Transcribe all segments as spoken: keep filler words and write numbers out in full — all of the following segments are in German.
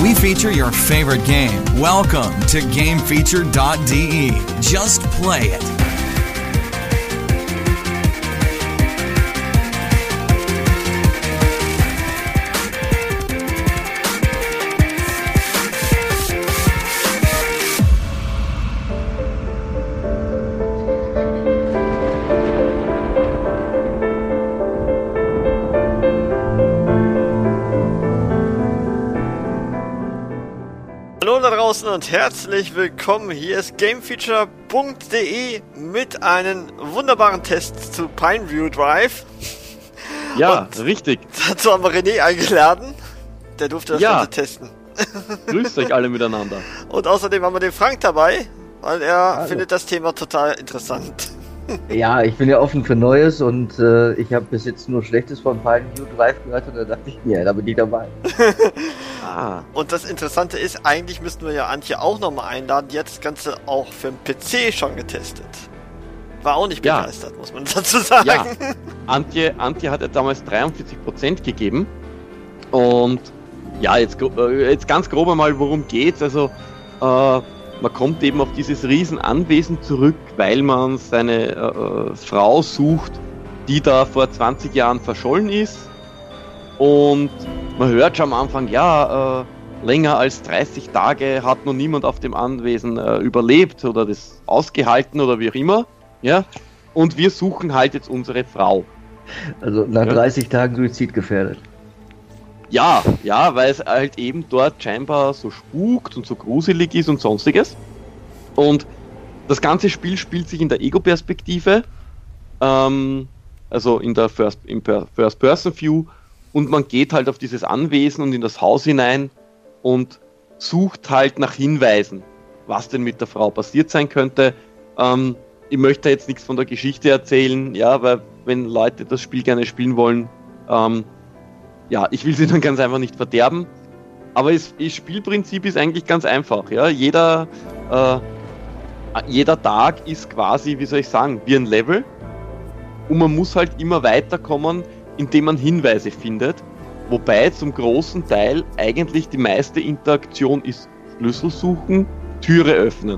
We feature your favorite game. Welcome to game feature dot d e. Just play it. Und herzlich willkommen, hier ist game feature punkt d e mit einem wunderbaren Test zu Pineview Drive. Ja, und richtig. Dazu haben wir René eingeladen, der durfte das ja. Ganze testen. Grüßt euch alle miteinander. Und außerdem haben wir den Frank dabei, weil er Hallo. findet das Thema total interessant. Ja, ich bin ja offen für Neues und äh, ich habe bis jetzt nur Schlechtes von Pineview Drive gehört und da dachte ich mir, da bin ich dabei. ah. Und das Interessante ist, eigentlich müssten wir ja Antje auch nochmal einladen, die hat das Ganze auch für den P C schon getestet. War auch nicht begeistert, ja. muss man dazu sagen. Ja, Antje, Antje hat ja damals dreiundvierzig Prozent gegeben und ja, jetzt, jetzt ganz grob einmal, worum geht's, also äh, man kommt eben auf dieses Riesenanwesen zurück, weil man seine äh, Frau sucht, die da vor zwanzig Jahren verschollen ist. Und man hört schon am Anfang, ja, äh, länger als dreißig Tage hat noch niemand auf dem Anwesen äh, überlebt oder das ausgehalten oder wie auch immer. Ja? Und wir suchen halt jetzt unsere Frau. Also nach ja. dreißig Tagen Suizid gefährdet. Ja, ja, weil es halt eben dort scheinbar so spukt und so gruselig ist und sonstiges. Und das ganze Spiel spielt sich in der Ego-Perspektive, ähm, also in der First, im First-Person-View, und man geht halt auf dieses Anwesen und in das Haus hinein und sucht halt nach Hinweisen, was denn mit der Frau passiert sein könnte. Ähm, ich möchte jetzt nichts von der Geschichte erzählen, ja, weil wenn Leute das Spiel gerne spielen wollen, ähm, ja, ich will sie dann ganz einfach nicht verderben, aber das Spielprinzip ist eigentlich ganz einfach. Ja? Jeder, äh, jeder Tag ist quasi, wie soll ich sagen, wie ein Level und man muss halt immer weiterkommen, indem man Hinweise findet, wobei zum großen Teil eigentlich die meiste Interaktion ist Schlüssel suchen, Türe öffnen.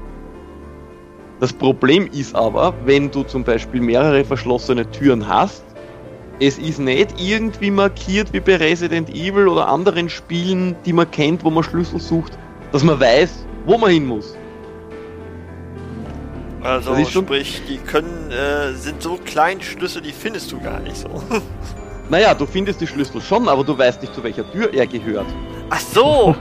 Das Problem ist aber, wenn du zum Beispiel mehrere verschlossene Türen hast, es ist nicht irgendwie markiert wie bei Resident Evil oder anderen Spielen, die man kennt, wo man Schlüssel sucht, dass man weiß, wo man hin muss. Also sprich, die können, äh, sind so klein Schlüssel, die findest du gar nicht so. Naja, du findest die Schlüssel schon, aber du weißt nicht, zu welcher Tür er gehört. Ach so!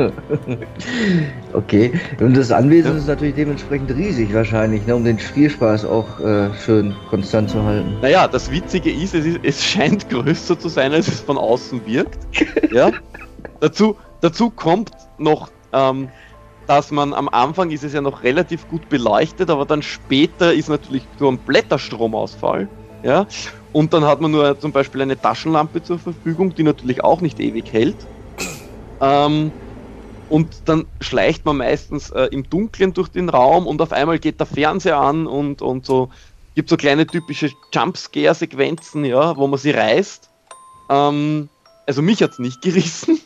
Okay, und das Anwesen ja. ist natürlich dementsprechend riesig wahrscheinlich, ne, um den Spielspaß auch äh, schön konstant zu halten. Naja, das Witzige ist, es, ist, es scheint größer zu sein, als es von außen wirkt. Ja? dazu, dazu kommt noch, ähm, dass man am Anfang ist es ja noch relativ gut beleuchtet, aber dann später ist natürlich kompletter Stromausfall. Ja? Und dann hat man nur zum Beispiel eine Taschenlampe zur Verfügung, die natürlich auch nicht ewig hält. Ähm, und dann schleicht man meistens äh, im Dunkeln durch den Raum und auf einmal geht der Fernseher an und, und so gibt so kleine typische Jumpscare-Sequenzen, ja, wo man sie reißt. Ähm, also mich hat's nicht gerissen.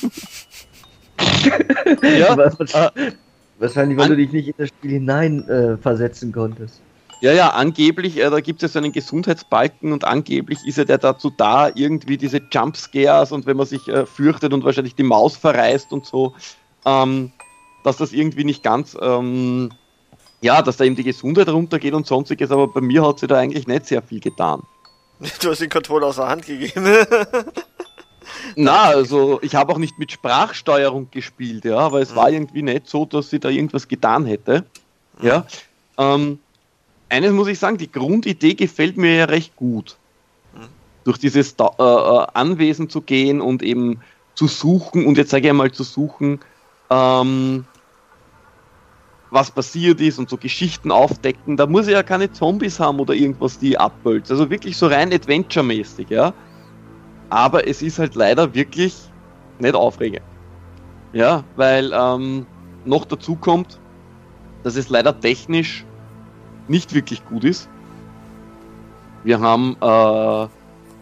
ja, äh, wahrscheinlich, weil an- du dich nicht in das Spiel hinein äh, versetzen konntest. Ja, ja, angeblich, äh, da gibt es ja so einen Gesundheitsbalken und angeblich ist ja der dazu da, irgendwie diese Jumpscares und wenn man sich äh, fürchtet und wahrscheinlich die Maus verreißt und so, ähm, dass das irgendwie nicht ganz, ähm, ja, dass da eben die Gesundheit runtergeht und sonstiges, aber bei mir hat sie da eigentlich nicht sehr viel getan. Du hast den Controller aus der Hand gegeben. Na, also ich habe auch nicht mit Sprachsteuerung gespielt, ja, aber es mhm. war irgendwie nicht so, dass sie da irgendwas getan hätte. Mhm. Ja, ähm, eines muss ich sagen, die Grundidee gefällt mir ja recht gut. Mhm. Durch dieses da- äh, Anwesen zu gehen und eben zu suchen, und jetzt sage ich einmal zu suchen, ähm, was passiert ist und so Geschichten aufdecken. Da muss ich ja keine Zombies haben oder irgendwas, die abbölzt. Also wirklich so rein Adventure-mäßig, ja. Aber es ist halt leider wirklich nicht aufregend. Ja, weil ähm, noch dazu kommt, dass es leider technisch nicht wirklich gut ist. Wir haben äh,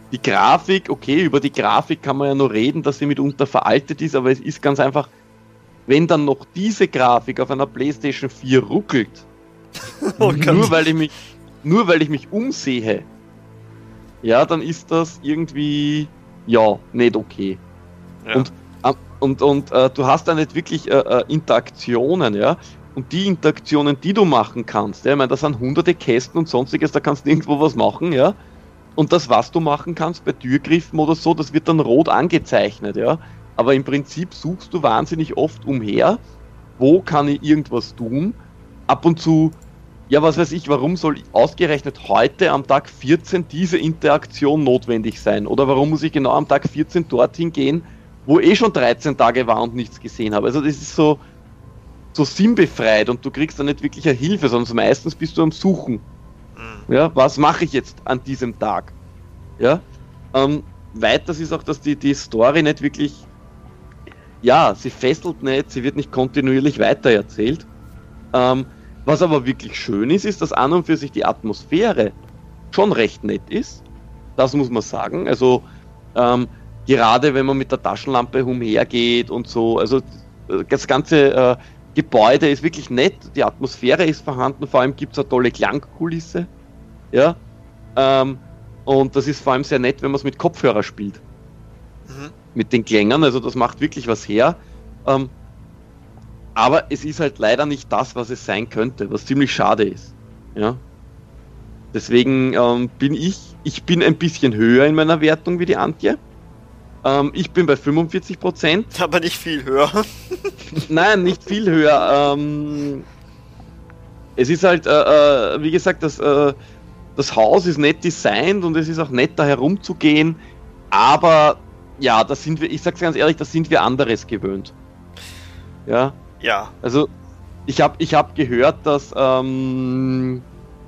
die Grafik, okay, über die Grafik kann man ja nur reden, dass sie mitunter veraltet ist, aber es ist ganz einfach, wenn dann noch diese Grafik auf einer PlayStation vier ruckelt, Oh nur weil ich mich, nur weil ich mich umsehe, ja, dann ist das irgendwie, ja, nicht okay. Ja. Und, äh, und, und äh, du hast da nicht wirklich äh, äh, Interaktionen, ja. Und die Interaktionen, die du machen kannst, ja, ich meine, da sind hunderte Kästen und sonstiges, da kannst du irgendwo was machen, ja. Und das, was du machen kannst bei Türgriffen oder so, das wird dann rot angezeichnet, ja. Aber im Prinzip suchst du wahnsinnig oft umher, wo kann ich irgendwas tun. Ab und zu, ja, was weiß ich, warum soll ausgerechnet heute am Tag vierzehn diese Interaktion notwendig sein? Oder warum muss ich genau am Tag vierzehn dorthin gehen, wo eh schon dreizehn Tage war und nichts gesehen habe? Also das ist so, so sinnbefreit und du kriegst dann nicht wirklich eine Hilfe, sondern meistens bist du am Suchen. Ja, was mache ich jetzt an diesem Tag? Ja, ähm, weiters ist auch, dass die, die Story nicht wirklich, ja, sie fesselt nicht, sie wird nicht kontinuierlich weitererzählt. Ähm, was aber wirklich schön ist, ist, dass an und für sich die Atmosphäre schon recht nett ist. Das muss man sagen. Also ähm, gerade wenn man mit der Taschenlampe umhergeht und so, also das ganze äh, Gebäude ist wirklich nett, die Atmosphäre ist vorhanden, vor allem gibt es eine tolle Klangkulisse. Ja, ähm, und das ist vor allem sehr nett, wenn man es mit Kopfhörer spielt. Mhm. Mit den Klängen, also das macht wirklich was her. Ähm, aber es ist halt leider nicht das, was es sein könnte, was ziemlich schade ist. Ja. Deswegen ähm, bin ich, ich bin ein bisschen höher in meiner Wertung wie die Antje. Ähm, ich bin bei fünfundvierzig Prozent. Aber nicht viel höher. Nein, nicht viel höher. Ähm, es ist halt, äh, äh, wie gesagt, das, äh, das Haus ist nett designt und es ist auch nett, da herumzugehen. Aber ja, das sind wir, ich sag's ganz ehrlich, das sind wir anderes gewöhnt. Ja. Ja. Also ich habe ich hab gehört, dass, ähm,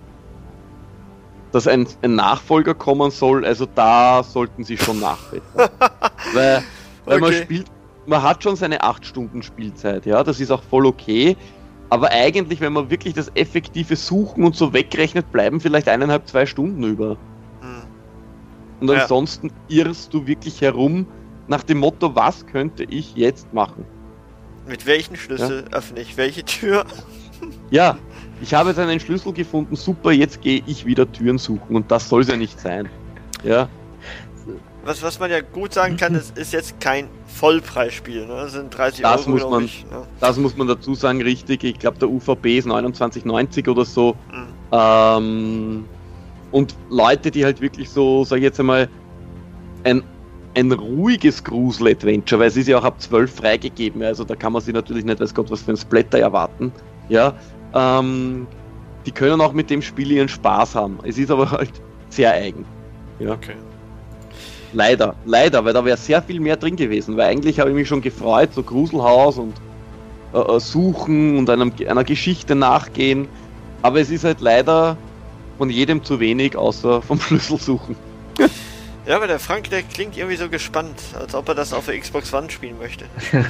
dass ein, ein Nachfolger kommen soll. Also da sollten sie schon nachbessern. weil weil man Okay. spielt, man hat schon seine acht Stunden Spielzeit. Ja, das ist auch voll okay. Aber eigentlich, wenn man wirklich das effektive Suchen und so wegrechnet, bleiben vielleicht eineinhalb, zwei Stunden über. Hm. Und Ja. ansonsten irrst du wirklich herum nach dem Motto, was könnte ich jetzt machen? Mit welchen Schlüssel öffne ich welche Tür? Ja, ich habe jetzt einen Schlüssel gefunden, super, jetzt gehe ich wieder Türen suchen und das soll es ja nicht sein. Ja, Was, was man ja gut sagen kann, es ist jetzt kein Vollpreisspiel, ne? Das sind dreißig Das Euro, muss glaube man- ich. Ne? das muss man dazu sagen, richtig. Ich glaube, der U V P ist neunundzwanzig neunzig oder so. Mhm. Ähm, und Leute, die halt wirklich so, sag ich jetzt einmal, ein, ein ruhiges Grusel-Adventure, weil es ist ja auch ab zwölf freigegeben, also da kann man sich natürlich nicht, weiß Gott, was für ein Splatter erwarten. Ja, ähm, die können auch mit dem Spiel ihren Spaß haben. Es ist aber halt sehr eigen. Ja. Okay. Leider, leider, weil da wäre sehr viel mehr drin gewesen, weil eigentlich habe ich mich schon gefreut, so Gruselhaus und äh, äh, suchen und einem, einer Geschichte nachgehen, aber es ist halt leider von jedem zu wenig, außer vom Schlüssel suchen. Ja, aber der Frank, der klingt irgendwie so gespannt, als ob er das auf der Xbox One spielen möchte.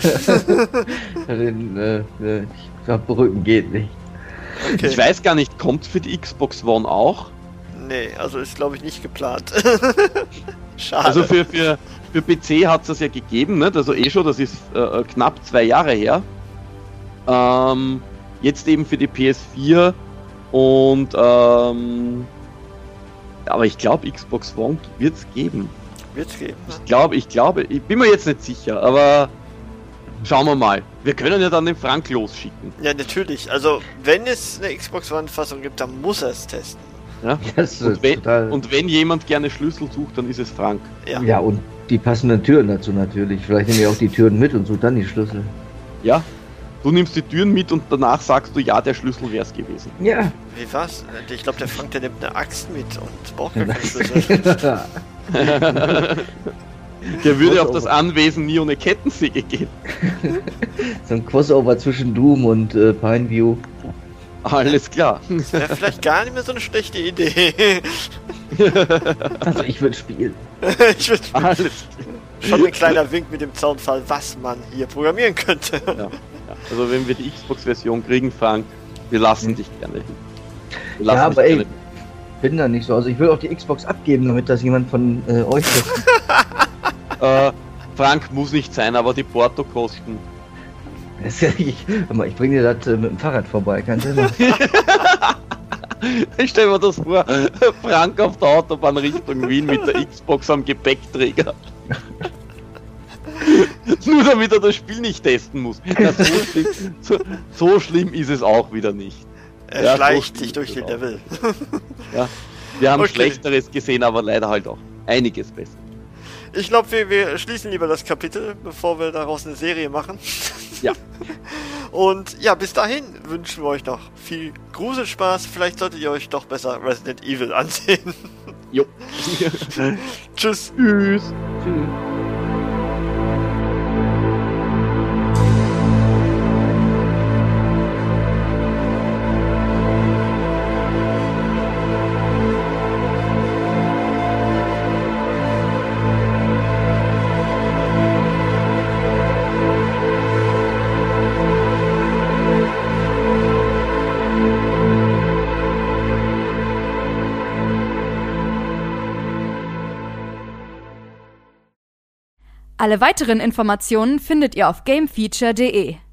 Den, äh, äh, ich glaube, Rücken geht nicht. Okay. Ich weiß gar nicht, kommt für die Xbox One auch? Nee, also ist glaube ich nicht geplant. Schade. Also für, für, für P C hat es das ja gegeben, nicht? Also eh schon, das ist äh, knapp zwei Jahre her. Ähm, jetzt eben für die P S vier und ähm, aber ich glaube Xbox One wird es geben. Wird's geben. Ne? Ich glaube, ich glaube, ich bin mir jetzt nicht sicher, aber schauen wir mal. Wir können ja dann den Frank losschicken. Ja, natürlich. Also, wenn es eine Xbox One-Fassung gibt, dann muss er es testen. Ja? Das ist Und, wenn, total. und wenn jemand gerne Schlüssel sucht, dann ist es Frank. Ja. ja, und die passenden Türen dazu natürlich. Vielleicht nehmen wir auch die Türen mit und so dann die Schlüssel. Ja? Du nimmst die Türen mit und danach sagst du, ja, der Schlüssel wäre es gewesen. Ja. Wie war's? Ich glaube, der Frank, der nimmt eine Axt mit und braucht gar keinen Schlüssel. Der würde auf das Anwesen nie ohne Kettensäge gehen. So ein Crossover zwischen Doom und äh, Pineview. Alles klar. Das wäre vielleicht gar nicht mehr so eine schlechte Idee. Also ich würde spielen. Ich würde Alles schon ein kleiner Wink mit dem Zaunfall, was man hier programmieren könnte. Ja, ja. Also wenn wir die Xbox-Version kriegen, Frank, wir lassen dich gerne hin. Wir lassen Ja, dich aber ey, gerne bin da nicht so. Also ich will auch die Xbox abgeben, damit das jemand von äh, euch ist. äh, Frank muss nicht sein, aber die Portokosten. Das ist ja, ich, ich bringe dir das äh, mit dem Fahrrad vorbei, kein Thema. Ich stell mir das vor, Frank auf der Autobahn Richtung Wien mit der Xbox am Gepäckträger. Nur damit er das Spiel nicht testen muss. Na, so, schlimm, so, so schlimm ist es auch wieder nicht. Er ja, schleicht so sich durch den Level. Ja, wir haben Okay. Schlechteres gesehen, aber leider halt auch einiges besser. Ich glaube, wir, wir schließen lieber das Kapitel, bevor wir daraus eine Serie machen. Ja. Und ja, bis dahin wünschen wir euch noch viel Gruselspaß. Vielleicht solltet ihr euch doch besser Resident Evil ansehen. Jo. Tschüss. Tschüss. Tschüss. Alle weiteren Informationen findet ihr auf gamefeature punkt de.